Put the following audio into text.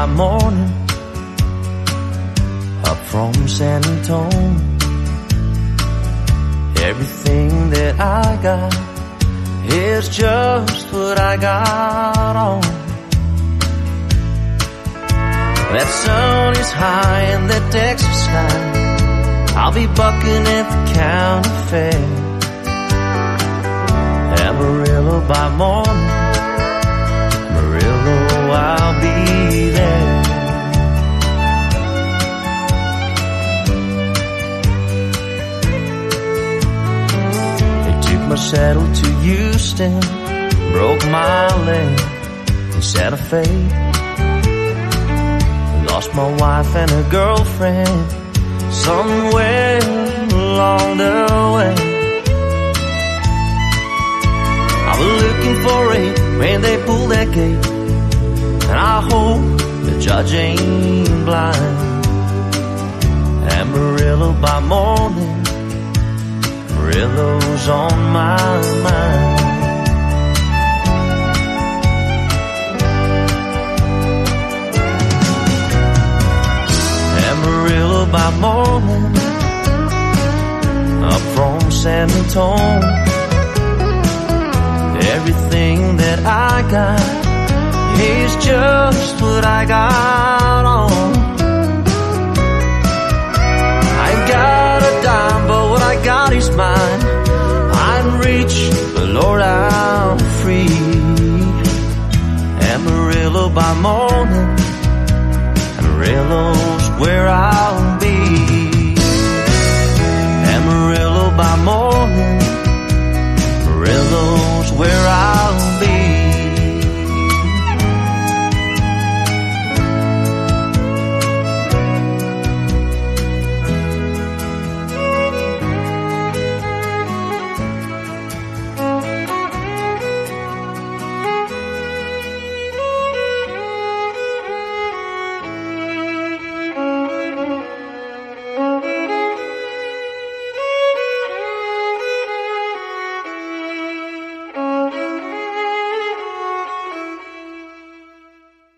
by morning, up from San Antonio. Everything that I got is just what I got on. That sun is high in that Texas sky. I'll be bucking at the county fair. Amarillo by morning, Amarillo, I'll be there. They took my saddle to Houston, broke my leg in Santa Fe. Lost my wife and her girlfriend somewhere along the way. I was looking for it when they pulled that gate, and I hope the judge ain't blind. Amarillo by morning, Amarillo's on my mind. Amarillo by morning, up from San Antonio. Everything that I got is just what I got on. I ain't got a dime, but what I got is mine. I'm rich, but Lord, I'm free. Amarillo by morning,